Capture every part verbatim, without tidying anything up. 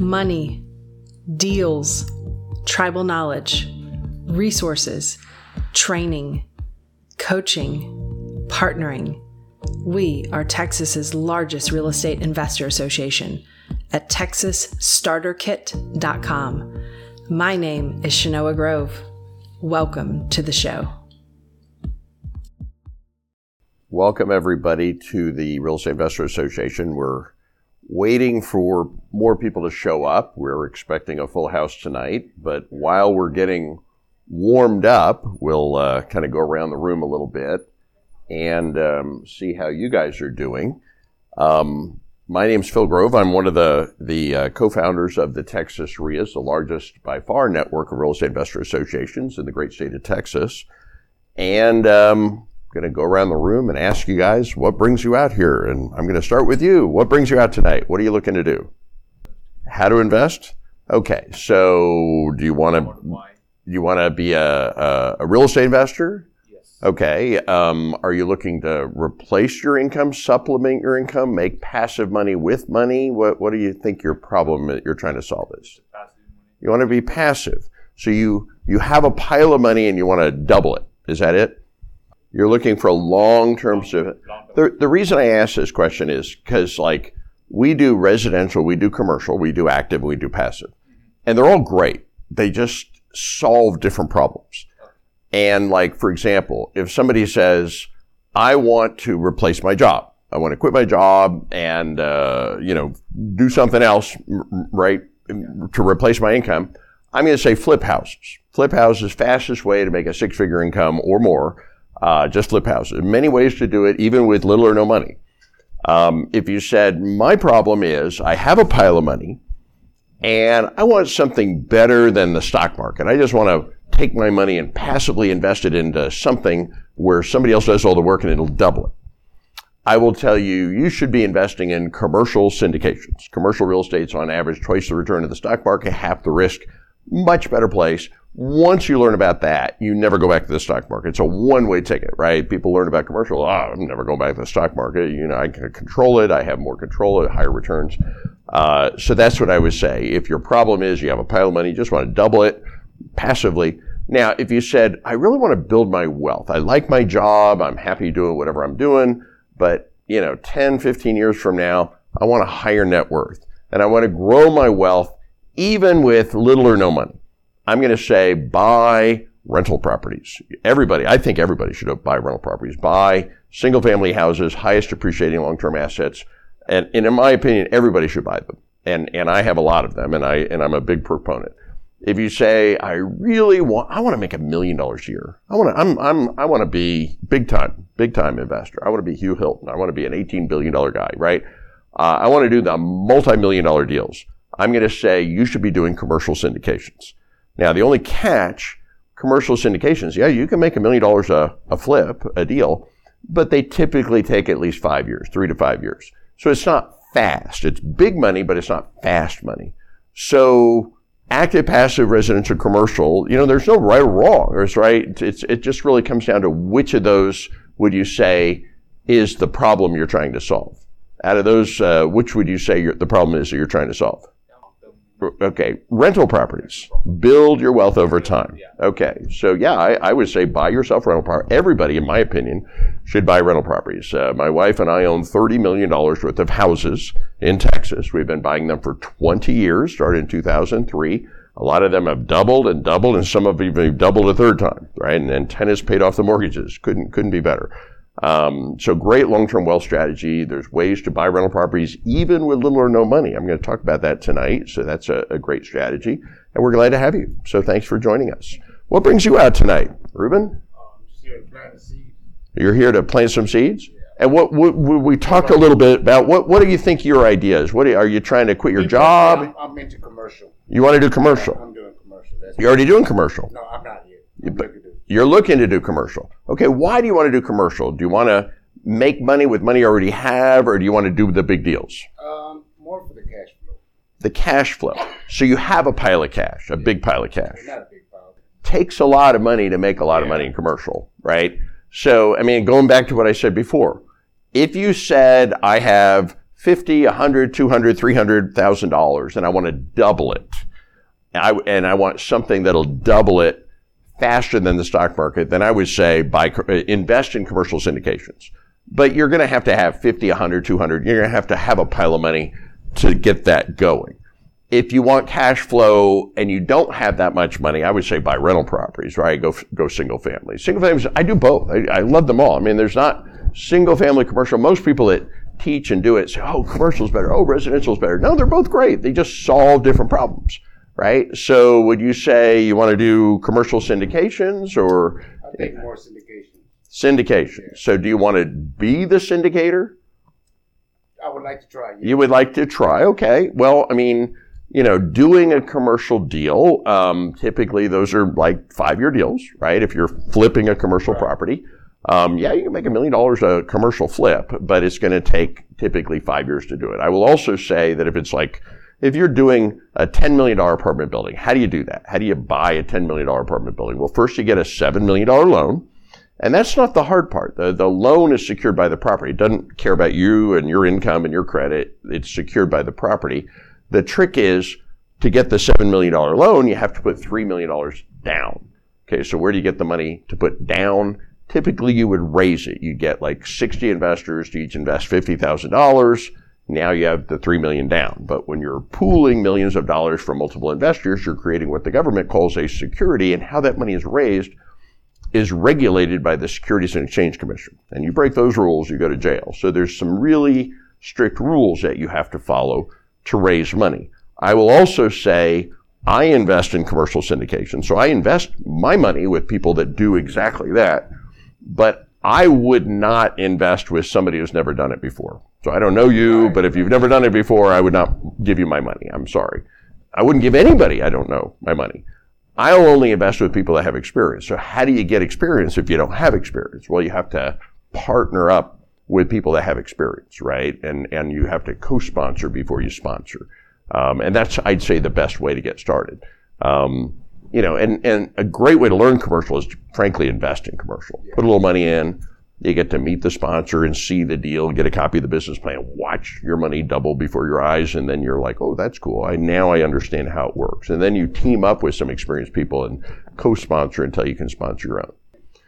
money, deals, tribal knowledge, resources, training, coaching, partnering. We are Texas's largest real estate investor association at texas starter kit dot com. My name is Shanoa Grove. Welcome to the show. Welcome everybody to the Real Estate Investor Association. We're waiting for more people to show up. We're expecting a full house tonight, but while we're getting warmed up, we'll uh, kind of go around the room a little bit and um, see how you guys are doing. Um, my name's Phil Grove. I'm one of the, the uh, co-founders of the Texas R I As, the largest by far network of real estate investor associations in the great state of Texas. And um, I'm going to go around the room and ask you guys what brings you out here. And I'm going to start with you. What brings you out tonight? What are you looking to do? How to invest? Okay, so do you want to you want to be a, a, a real estate investor? Yes. Okay. Um, are you looking to replace your income, supplement your income, make passive money with money? What What do you think your problem that you're trying to solve is? Passive money. You want to be passive. So you you have a pile of money and you want to double it. Is that it? You're looking for a long-term... Long-term. The, the reason I ask this question is because, like, we do residential, we do commercial, we do active, we do passive. Mm-hmm. And they're all great. They just solve different problems. Okay. And, like, for example, if somebody says, I want to replace my job, I want to quit my job and, uh, you know, do something else, right, yeah. to replace my income, I'm going to say flip houses. Flip houses, fastest way to make a six-figure income or more. Uh, just flip houses. Many ways to do it, even with little or no money. Um, if you said, my problem is I have a pile of money and I want something better than the stock market. I just want to take my money and passively invest it into something where somebody else does all the work and it'll double it. I will tell you, you should be investing in commercial syndications. Commercial real estate's on average twice the return of the stock market, half the risk, much better place. Once you learn about that, you never go back to the stock market. It's a one-way ticket, right? People learn about commercial. Oh, I'm never going back to the stock market. You know, I can control it. I have more control, higher returns. Uh, so that's what I would say. If your problem is you have a pile of money, you just want to double it passively. Now, if you said, I really want to build my wealth. I like my job. I'm happy doing whatever I'm doing. But, you know, ten, fifteen years from now, I want a higher net worth. And I want to grow my wealth even with little or no money. I'm going to say buy rental properties. Everybody, I think everybody should buy rental properties. Buy single family houses, highest appreciating long-term assets. And, and in my opinion, everybody should buy them. And, and I have a lot of them and I, and I'm a big proponent. If you say, I really want, I want to make a million dollars a year. I want to, I'm, I'm, I want to be big time, big time investor. I want to be Hugh Hilton. I want to be an eighteen billion dollars guy, right? Uh, I want to do the multi-million dollar deals. I'm going to say you should be doing commercial syndications. Now, the only catch, commercial syndications, yeah, you can make a million dollars a, a flip, a deal, but they typically take at least five years, three to five years. So it's not fast. It's big money, but it's not fast money. So active, passive, residential, commercial, you know, there's no right or wrong. It's right. It's, it just really comes down to which of those would you say is the problem you're trying to solve? Out of those, uh, which would you say you're, the problem is that you're trying to solve? Okay, rental properties. Build your wealth over time. Okay, so yeah, I, I would say buy yourself rental property. Everybody, in my opinion, should buy rental properties. Uh, my wife and I own thirty million dollars worth of houses in Texas. We've been buying them for twenty years, started in two thousand three. A lot of them have doubled and doubled, and some have even doubled a third time, right? And then ten has paid off the mortgages. Couldn't couldn't be better. Um, so great long-term wealth strategy. There's ways to buy rental properties even with little or no money. I'm going to talk about that tonight. So that's a, a great strategy. And we're glad to have you. So thanks for joining us. What brings you out tonight, Ruben? Um, just here to plant seeds. You're here to plant some seeds? Yeah. And what, what, what we talk a little bit about, what, what do you think your idea is? What are you, are you trying to quit your job? I'm, I'm into commercial. You want to do commercial? I'm doing commercial. That's You're already doing commercial? No, I'm not yet. You, I'm looking to do. You're looking to do commercial. Okay, why do you want to do commercial? Do you want to make money with money you already have, or do you want to do the big deals? Um, more for the cash flow. The cash flow. So you have a pile of cash, a big pile of cash. Not a big pile. Takes a lot of money to make a lot yeah. of money in commercial, right? So, I mean, going back to what I said before, if you said I have fifty, a hundred, two hundred, three hundred thousand dollars, and I want to double it. I, and I want something that'll double it faster than the stock market, then I would say buy, invest in commercial syndications. But you're going to have to have fifty, a hundred, two hundred. You're going to have to have a pile of money to get that going. If you want cash flow and you don't have that much money, I would say buy rental properties, right? Go go single family. Single families, I do both. I, I love them all. I mean, there's not single family commercial. Most people that teach and do it say, oh, commercial's better. Oh, residential's better. No, they're both great. They just solve different problems, right? So would you say you want to do commercial syndications or? I think more syndication. Syndication. Yeah. So do you want to be the syndicator? I would like to try. Yeah. You would like to try. Okay. Well, I mean, you know, doing a commercial deal, um, typically those are like five-year deals, right? If you're flipping a commercial right. property, um, yeah, you can make a million dollars a commercial flip, but it's going to take typically five years to do it. I will also say that if it's like, if you're doing a ten million dollars apartment building, how do you do that? How do you buy a ten million dollars apartment building? Well, first you get a seven million dollars loan. And that's not the hard part. The, the loan is secured by the property. It doesn't care about you and your income and your credit. It's secured by the property. The trick is to get the seven million dollars loan, you have to put three million dollars down. Okay, so where do you get the money to put down? Typically, you would raise it. You get like sixty investors to each invest fifty thousand dollars. Now you have the three million dollars down. But when you're pooling millions of dollars from multiple investors, you're creating what the government calls a security, and how that money is raised is regulated by the Securities and Exchange Commission. And you break those rules, you go to jail. So there's some really strict rules that you have to follow to raise money. I will also say I invest in commercial syndication. So I invest my money with people that do exactly that, but I would not invest with somebody who's never done it before. So I don't know you, but if you've never done it before, I would not give you my money. I'm sorry. I wouldn't give anybody I don't know my money. I'll only invest with people that have experience. So how do you get experience if you don't have experience? Well, you have to partner up with people that have experience, right? And and you have to co-sponsor before you sponsor. Um, and that's, I'd say, the best way to get started. Um, you know, and, and a great way to learn commercial is to, frankly, invest in commercial. Put a little money in. You get to meet the sponsor and see the deal and get a copy of the business plan. Watch your money double before your eyes, and then you're like, oh, that's cool. I now I understand how it works. And then you team up with some experienced people and co-sponsor until you can sponsor your own.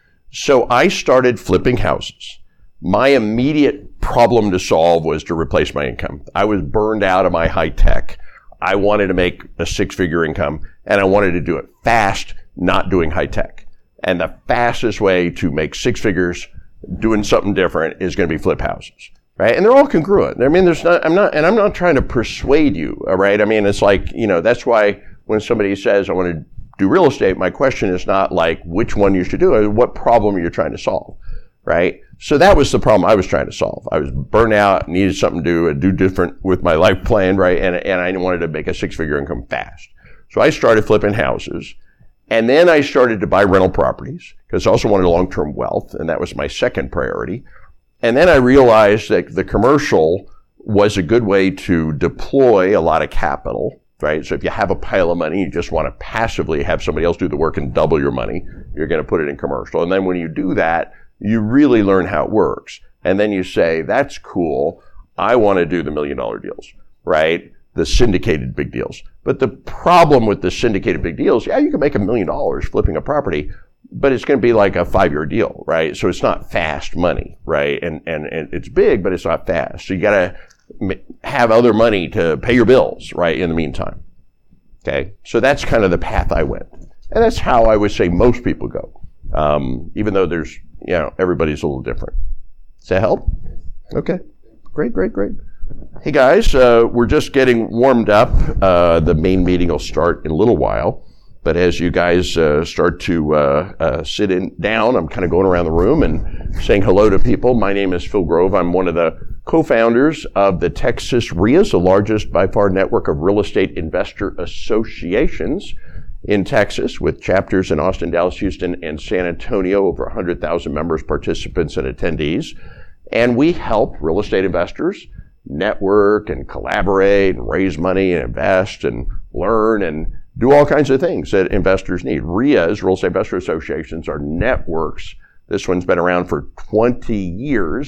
So I started flipping houses. My immediate problem to solve was to replace my income. I was burned out of my high tech. I wanted to make a six-figure income, and I wanted to do it fast, not doing high tech. And the fastest way to make six figures doing something different is going to be flip houses, right? And they're all congruent. I mean, there's not, I'm not, and I'm not trying to persuade you, all right? I mean, it's like, you know, that's why when somebody says, I want to do real estate, my question is not like which one you should do, what problem you're trying to solve, right? So that was the problem I was trying to solve. I was burnt out, needed something to do, do different with my life plan, right? And, and I wanted to make a six-figure income fast. So I started flipping houses. And then I started to buy rental properties because I also wanted long-term wealth, and that was my second priority. And then I realized that the commercial was a good way to deploy a lot of capital, right? So if you have a pile of money, you just want to passively have somebody else do the work and double your money, you're going to put it in commercial. And then when you do that, you really learn how it works. And then you say, that's cool. I want to do the million-dollar deals, right? The syndicated big deals. But the problem with the syndicated big deals, yeah, you can make a million dollars flipping a property, but it's going to be like a five-year deal, right? So it's not fast money, right? And, and, and it's big, but it's not fast. So you got to have other money to pay your bills, right, in the meantime. Okay? So that's kind of the path I went. And that's how I would say most people go. Um, even though there's, you know, everybody's a little different. Does that help? Okay. Great, great, great. Hey guys, uh, we're just getting warmed up. Uh, the main meeting will start in a little while. But as you guys uh, start to uh, uh, sit in down, I'm kind of going around the room and saying hello to people. My name is Phil Grove. I'm one of the co-founders of the Texas R I As, the largest by far network of real estate investor associations in Texas, with chapters in Austin, Dallas, Houston, and San Antonio, over one hundred thousand members, participants, and attendees. And we help real estate investors network and collaborate and raise money and invest and learn and do all kinds of things that investors need. R I As, Real Estate Investor Associations, are networks. This one's been around for twenty years.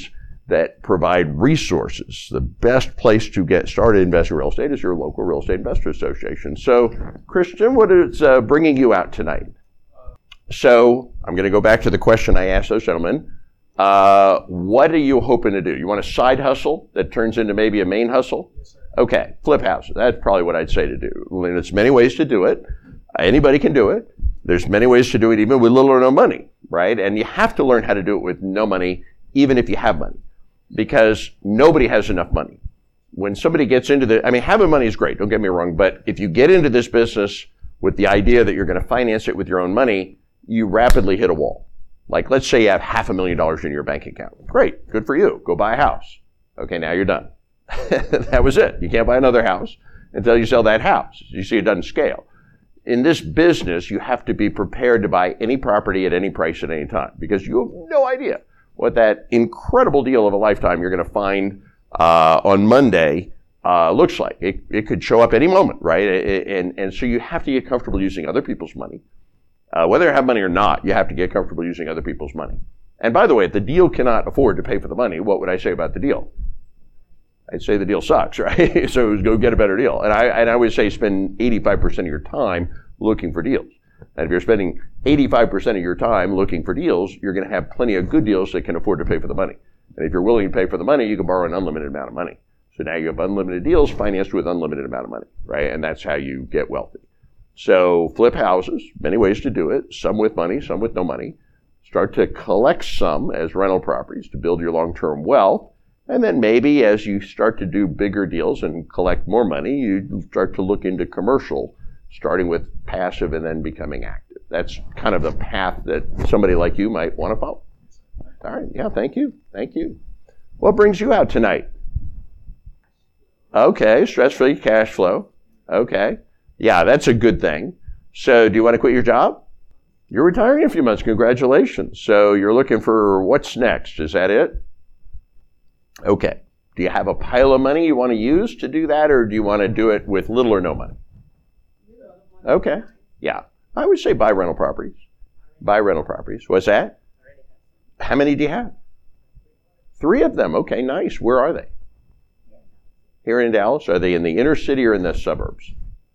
that provide resources. The best place to get started investing in real estate is your local real estate investor association. So, Christian, what is uh, bringing you out tonight? So, I'm going to go back to the question I asked those gentlemen. Uh, what are you hoping to do? You want a side hustle that turns into maybe a main hustle? Yes, sir. Okay, flip houses. That's probably what I'd say to do. And there's many ways to do it. Anybody can do it. There's many ways to do it even with little or no money, right? And you have to learn how to do it with no money, even if you have money, because nobody has enough money. When somebody gets into the, I mean, having money is great, don't get me wrong, but if you get into this business with the idea that you're going to finance it with your own money, you rapidly hit a wall. Like, let's say you have half a million dollars in your bank account. Great, good for you. Go buy a house. Okay, now you're done. That was it. You can't buy another house until you sell that house. You see, it doesn't scale. In this business, you have to be prepared to buy any property at any price at any time, because you have no idea what that incredible deal of a lifetime you're going to find uh, on Monday uh, looks like. It, it could show up any moment, right? And, and so you have to get comfortable using other people's money. Uh, whether you have money or not, you have to get comfortable using other people's money. And by the way, if the deal cannot afford to pay for the money, what would I say about the deal? I'd say the deal sucks, right? So go get a better deal. And I, and I would say spend eighty-five percent of your time looking for deals. And if you're spending eighty-five percent of your time looking for deals, you're going to have plenty of good deals that can afford to pay for the money. And if you're willing to pay for the money, you can borrow an unlimited amount of money. So now you have unlimited deals financed with unlimited amount of money, right? And that's how you get wealthy. So flip houses, many ways to do it, some with money, some with no money. Start to collect some as rental properties to build your long-term wealth. And then maybe as you start to do bigger deals and collect more money, you start to look into commercial, starting with passive and then becoming active. That's kind of the path that somebody like you might want to follow. All right. Yeah, thank you. Thank you. What brings you out tonight? Okay, stress-free cash flow. Okay. Yeah, that's a good thing. So do you want to quit your job? You're retiring in a few months. Congratulations. So you're looking for what's next. Is that it? Okay. Do you have a pile of money you want to use to do that, or do you want to do it with little or no money? Okay. Yeah. I would say buy rental properties. Buy rental properties. What's that? How many do you have? Three of them. Okay, nice. Where are they? Here in Dallas? Are they in the inner city or in the suburbs?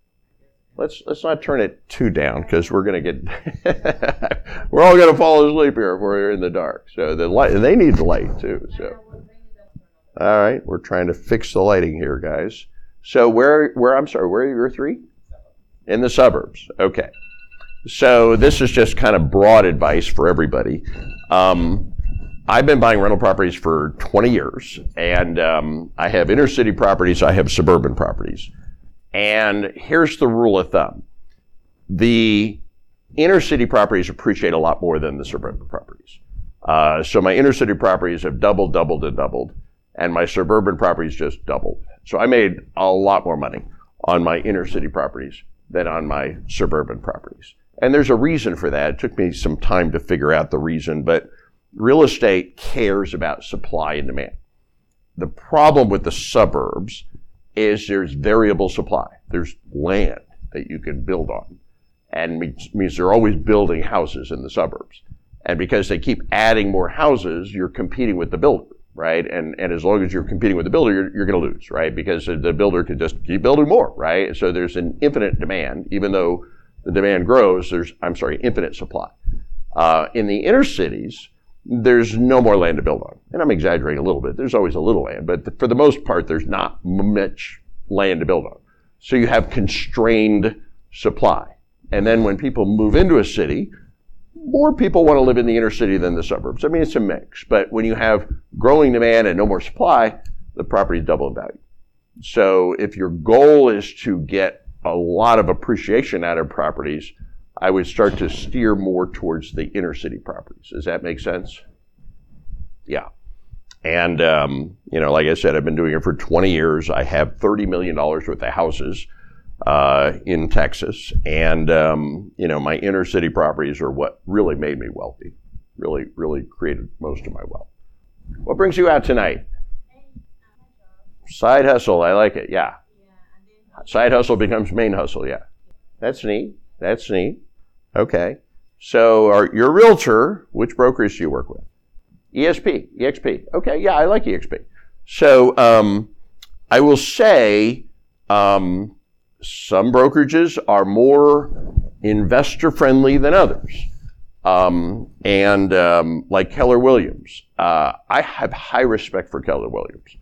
Let's let's not turn it too down, because we're going to get we're all going to fall asleep here if we're in the dark. So the light, and they need the light too. So all right, we're trying to fix the lighting here, guys. So where where I'm sorry, where are your three? In the suburbs. Okay. So this is just kind of broad advice for everybody. Um, I've been buying rental properties for twenty years, and um, I have inner city properties, I have suburban properties. And here's the rule of thumb. The inner city properties appreciate a lot more than the suburban properties. Uh, so my inner city properties have doubled, doubled, and doubled, and my suburban properties just doubled. So I made a lot more money on my inner city properties than on my suburban properties. And there's a reason for that. It took me some time to figure out the reason, but real estate cares about supply and demand. The problem with the suburbs is there's variable supply. There's land that you can build on, and means, means they're always building houses in the suburbs. And because they keep adding more houses, you're competing with the builder, right? And and as long as you're competing with the builder, you're, you're going to lose, right? Because the builder can just keep building more, right? So there's an infinite demand, even though the demand grows, there's, I'm sorry, infinite supply. Uh, in the inner cities, there's no more land to build on. And I'm exaggerating a little bit. There's always a little land, but for the most part, there's not much land to build on. So you have constrained supply. And then when people move into a city, more people want to live in the inner city than the suburbs. I mean, it's a mix. But when you have growing demand and no more supply, the properties double in value. So if your goal is to get a lot of appreciation out of properties, I would start to steer more towards the inner city properties. Does that make sense? Yeah. And, um, you know, like I said, I've been doing it for twenty years. I have thirty million dollars worth of houses uh, in Texas. And, um, you know, my inner city properties are what really made me wealthy, really, really created most of my wealth. What brings you out tonight? Side hustle. I like it. Yeah. Side hustle becomes main hustle. Yeah. That's neat. That's neat. Okay. So are, you're a realtor. Which brokers do you work with? E S P, E X P. Okay, yeah, I like E X P. So um, I will say um, some brokerages are more investor-friendly than others. Um, and um, like Keller Williams, uh, I have high respect for Keller Williams.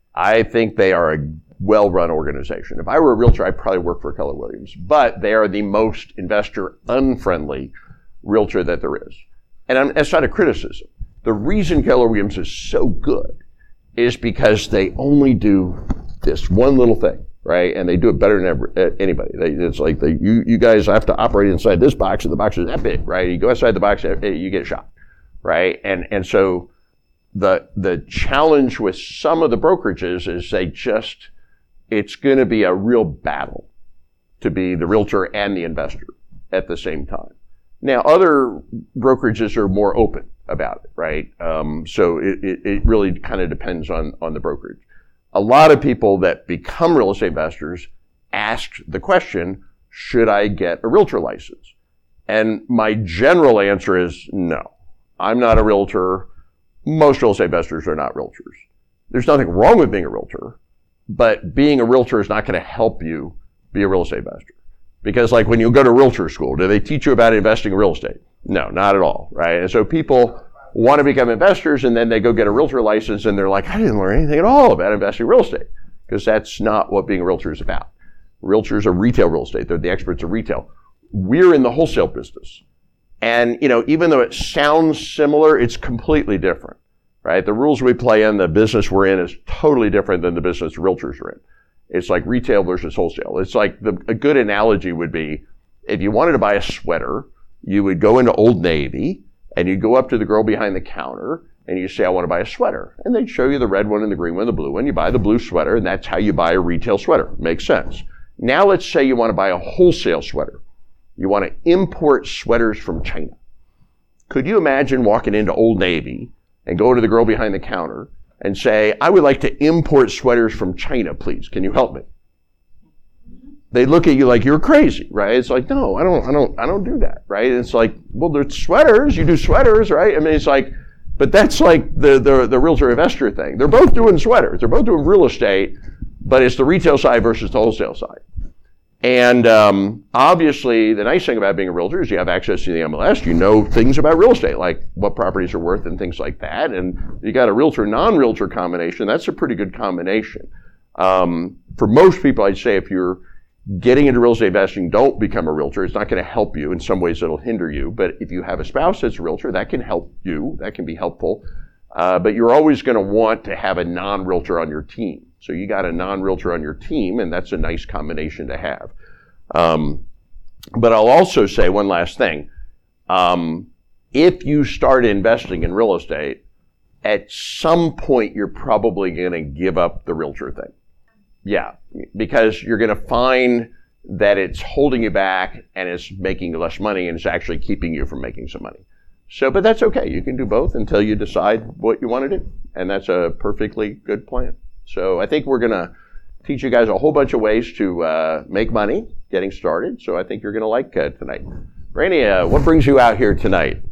I think they are a well-run organization. If I were a realtor, I'd probably work for Keller Williams. But they are the most investor-unfriendly realtor that there is. And I'm, that's not a criticism. The reason Keller Williams is so good is because they only do this one little thing, right? And they do it better than ever, anybody. They, it's like they, you, you guys have to operate inside this box, and the box is that big, right? You go outside the box, you get shot, right? And and so the the challenge with some of the brokerages is they just, it's going to be a real battle to be the realtor and the investor at the same time. Now, other brokerages are more open about it, right? Um, so it, it, it really kind of depends on, on the brokerage. A lot of people that become real estate investors ask the question, should I get a realtor license? And my general answer is no. I'm not a realtor. Most real estate investors are not realtors. There's nothing wrong with being a realtor, but being a realtor is not going to help you be a real estate investor. Because like when you go to realtor school, do they teach you about investing in real estate? No, not at all, right? And so people want to become investors, and then they go get a realtor license, and they're like, I didn't learn anything at all about investing in real estate, because that's not what being a realtor is about. Realtors are retail real estate. They're the experts of retail. We're in the wholesale business. And, you know, even though it sounds similar, it's completely different, right? The rules we play in, the business we're in is totally different than the business realtors are in. It's like retail versus wholesale. It's like the, a good analogy would be if you wanted to buy a sweater, you would go into Old Navy and you'd go up to the girl behind the counter and you say, I want to buy a sweater. And they'd show you the red one and the green one and the blue one. You buy the blue sweater, and that's how you buy a retail sweater. Makes sense. Now let's say you want to buy a wholesale sweater. You want to import sweaters from China. Could you imagine walking into Old Navy and go to the girl behind the counter and say, I would like to import sweaters from China, please. Can you help me? They look at you like you're crazy, right? It's like, no, I don't, I don't, I don't do that, right? It's like, well, there's sweaters. You do sweaters, right? I mean, it's like, but that's like the the the realtor investor thing. They're both doing sweaters. They're both doing real estate, but it's the retail side versus the wholesale side. And um, obviously, the nice thing about being a realtor is you have access to the M L S. You know things about real estate, like what properties are worth and things like that. And you got a realtor, non-realtor combination. That's a pretty good combination. Um, for most people, I'd say if you're getting into real estate investing, don't become a realtor. It's not going to help you. In some ways, it'll hinder you. But if you have a spouse that's a realtor, that can help you. That can be helpful. Uh, but you're always going to want to have a non-realtor on your team. So you got a non-realtor on your team, and that's a nice combination to have. Um, but I'll also say one last thing. Um, if you start investing in real estate, at some point you're probably going to give up the realtor thing. Yeah, because you're going to find that it's holding you back and it's making you less money and it's actually keeping you from making some money. So, but that's okay. You can do both until you decide what you want to do. And that's a perfectly good plan. So I think we're going to teach you guys a whole bunch of ways to uh, make money getting started. So I think you're going to like uh, tonight. Brandy, uh, what brings you out here tonight?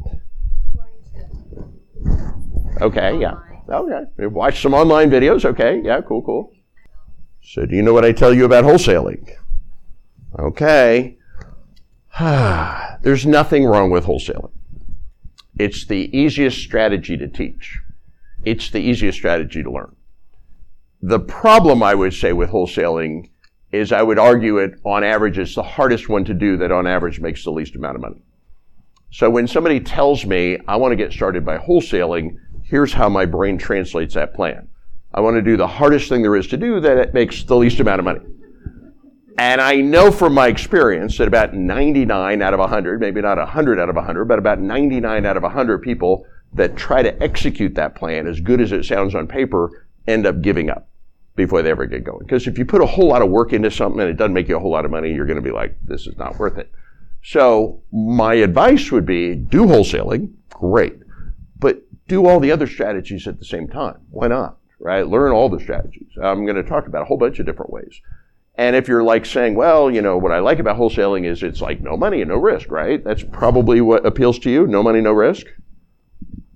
Okay, yeah. Okay. We've watched some online videos. Okay, yeah, cool, cool. So do you know what I tell you about wholesaling? Okay. There's nothing wrong with wholesaling. It's the easiest strategy to teach. It's the easiest strategy to learn. The problem, I would say, with wholesaling is I would argue it, on average, is the hardest one to do that on average makes the least amount of money. So when somebody tells me, I want to get started by wholesaling, here's how my brain translates that plan. I want to do the hardest thing there is to do that it makes the least amount of money. And I know from my experience that about ninety-nine out of one hundred, maybe not one hundred out of one hundred, but about ninety-nine out of one hundred people that try to execute that plan, as good as it sounds on paper, end up giving up before they ever get going. Because if you put a whole lot of work into something and it doesn't make you a whole lot of money, you're going to be like, this is not worth it. So my advice would be do wholesaling, great, but do all the other strategies at the same time. Why not, right? Learn all the strategies. I'm going to talk about a whole bunch of different ways. And if you're like saying, well, you know, what I like about wholesaling is it's like no money and no risk, right? That's probably what appeals to you, no money, no risk.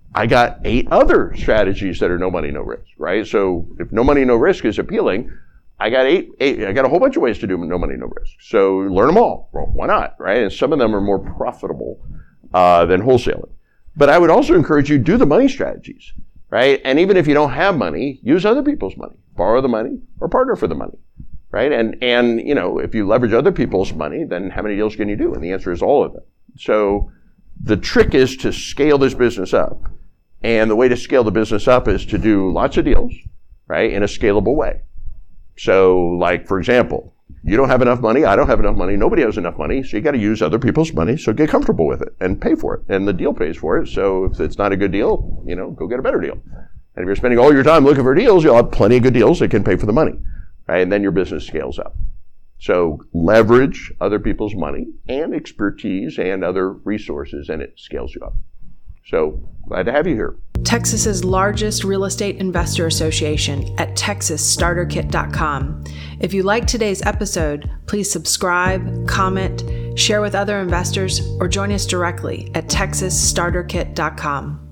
I got eight other strategies that are no money, no risk, right? So if no money, no risk is appealing, I got eight, eight, I got a whole bunch of ways to do no money, no risk. So learn them all. Well, why not, right? And some of them are more profitable uh, than wholesaling. But I would also encourage you to do the money strategies, right? And even if you don't have money, use other people's money. Borrow the money or partner for the money, right? And, and you know, if you leverage other people's money, then how many deals can you do? And the answer is all of them. So the trick is to scale this business up. And the way to scale the business up is to do lots of deals, right, in a scalable way. So, like, for example, you don't have enough money, I don't have enough money, nobody has enough money, so you got to use other people's money, so get comfortable with it and pay for it. And the deal pays for it, so if it's not a good deal, you know, go get a better deal. And if you're spending all your time looking for deals, you'll have plenty of good deals that can pay for the money, right? And then your business scales up. So leverage other people's money and expertise and other resources, and it scales you up. So glad to have you here. Texas's largest real estate investor association at texas starter kit dot com. If you liked today's episode, please subscribe, comment, share with other investors, or join us directly at texas starter kit dot com.